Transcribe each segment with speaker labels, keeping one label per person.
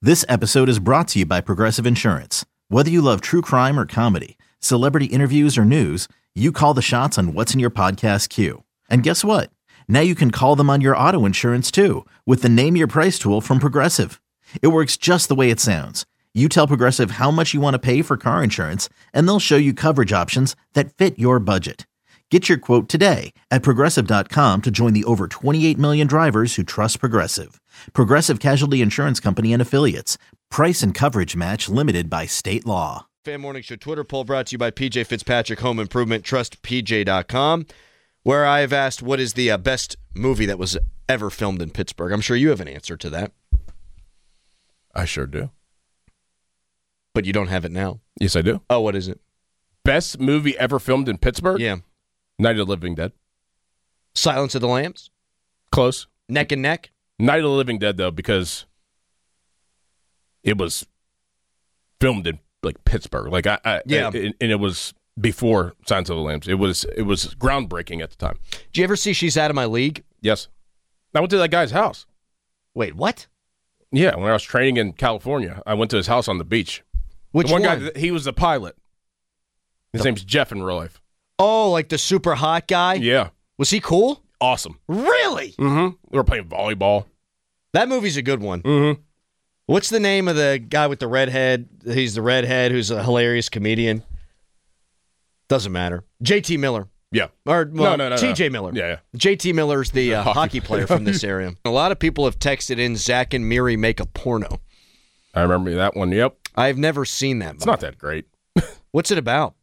Speaker 1: This episode is brought to you by Progressive Insurance. Whether you love true crime or comedy, celebrity interviews or news, you call the shots on what's in your podcast queue. And guess what? Now you can call them on your auto insurance too with the Name Your Price tool from Progressive. It works just the way it sounds. You tell Progressive how much you want to pay for car insurance, and they'll show you coverage options that fit your budget. Get your quote today at Progressive.com to join the over 28 million drivers who trust Progressive. Progressive Casualty Insurance Company and Affiliates. Price and coverage match limited by state law.
Speaker 2: Fan Morning Show Twitter poll brought to you by PJ Fitzpatrick Home Improvement. Trust PJ.com, where I've asked what is the best movie that was ever filmed in Pittsburgh. I'm sure you have an answer to that.
Speaker 3: I sure do.
Speaker 2: But you don't have it now.
Speaker 3: Yes, I do.
Speaker 2: Oh, what is it?
Speaker 3: Best movie ever filmed in Pittsburgh?
Speaker 2: Yeah.
Speaker 3: Night of the Living Dead.
Speaker 2: Silence of the Lambs?
Speaker 3: Close.
Speaker 2: Neck and Neck?
Speaker 3: Night of the Living Dead, though, because it was filmed in like Pittsburgh. Like
Speaker 2: Yeah.
Speaker 3: And it was before Silence of the Lambs. It was groundbreaking at the time.
Speaker 2: Did you ever see She's Out of My League?
Speaker 3: Yes. I went to that guy's house.
Speaker 2: Wait, what?
Speaker 3: Yeah, when I was training in California, I went to his house on the beach.
Speaker 2: Which
Speaker 3: the one
Speaker 2: one?
Speaker 3: guy, he was the pilot. His name's Jeff in real life.
Speaker 2: Oh, like the super hot guy?
Speaker 3: Yeah.
Speaker 2: Was he cool?
Speaker 3: Awesome.
Speaker 2: Really?
Speaker 3: Mm-hmm. We were playing volleyball.
Speaker 2: That movie's a good one.
Speaker 3: Mm-hmm.
Speaker 2: What's the name of the guy with the redhead? He's the redhead who's a hilarious comedian. Doesn't matter. J.T. Miller.
Speaker 3: Yeah.
Speaker 2: Or well,
Speaker 3: No.
Speaker 2: T.J. Miller.
Speaker 3: Yeah.
Speaker 2: J.T. Miller's the hockey player from this area. A lot of people have texted in Zach and Miri make a porno.
Speaker 3: I remember that one. Yep.
Speaker 2: I've never seen that.
Speaker 3: It's not that great.
Speaker 2: What's it about?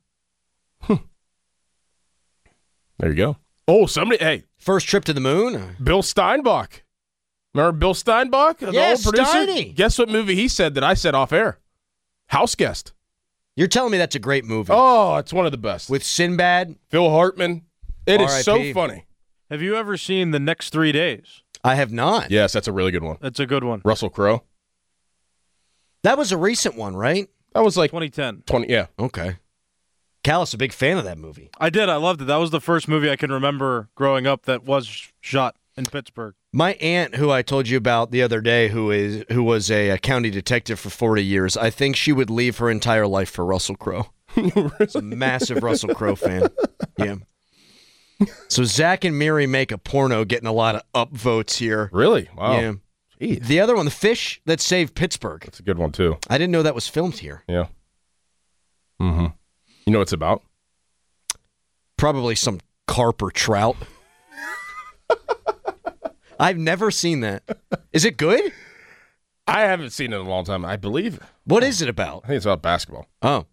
Speaker 3: There you go. Oh, hey.
Speaker 2: First trip to the moon?
Speaker 3: Bill Steinbach. Remember Bill Steinbach? The
Speaker 2: Yeah,
Speaker 3: old producer?
Speaker 2: Steiny.
Speaker 3: Guess what movie he said that I said off air? House Guest.
Speaker 2: You're telling me that's a great movie.
Speaker 3: Oh, it's one of the best.
Speaker 2: With Sinbad?
Speaker 3: Phil Hartman. It is so
Speaker 2: R.I.P.
Speaker 3: funny.
Speaker 4: Have you ever seen The Next 3 Days?
Speaker 2: I have not.
Speaker 3: Yes, that's a really good one.
Speaker 4: That's a good one.
Speaker 3: Russell Crowe.
Speaker 2: That was a recent one, right?
Speaker 3: That was like
Speaker 4: 2010.
Speaker 3: 20, yeah.
Speaker 2: Okay. Callis, a big fan of that movie.
Speaker 4: I did. I loved it. That was the first movie I can remember growing up that was shot in Pittsburgh.
Speaker 2: My aunt, who I told you about the other day, who was a county detective for 40 years, I think she would leave her entire life for Russell Crowe. She's a massive Russell Crowe fan. Yeah. So Zach and Miri make a porno, getting a lot of upvotes here.
Speaker 3: Really? Wow.
Speaker 2: Yeah.
Speaker 3: Jeez.
Speaker 2: The other one, The Fish That Saved Pittsburgh.
Speaker 3: That's a good one, too.
Speaker 2: I didn't know that was filmed here.
Speaker 3: Yeah. Mm-hmm. You know what it's about?
Speaker 2: Probably some carp or trout. I've never seen that. Is it good?
Speaker 3: I haven't seen it in a long time. I believe.
Speaker 2: What is it about?
Speaker 3: I think it's about basketball.
Speaker 2: Oh.